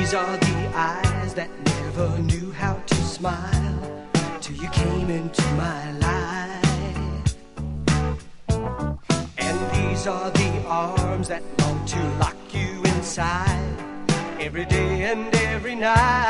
These are the eyes that never knew how to smile till you came into my life. And these are the arms that long to lock you inside every day and every night.